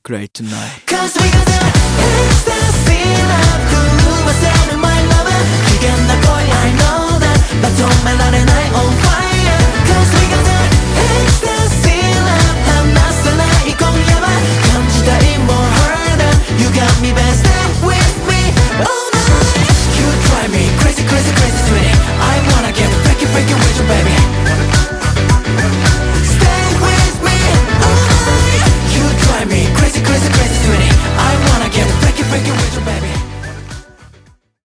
great tonight. Cause we got the ecstasy love to lose myself in my lover 기가 날 거야 I know that 나도 말라래 on fire Cause we got the ecstasy love 한나살라 이 공야만 감지다 이 more harder You got me best stay with me all night You drive me crazy crazy crazy sweetie I wanna get freaky freaky with you baby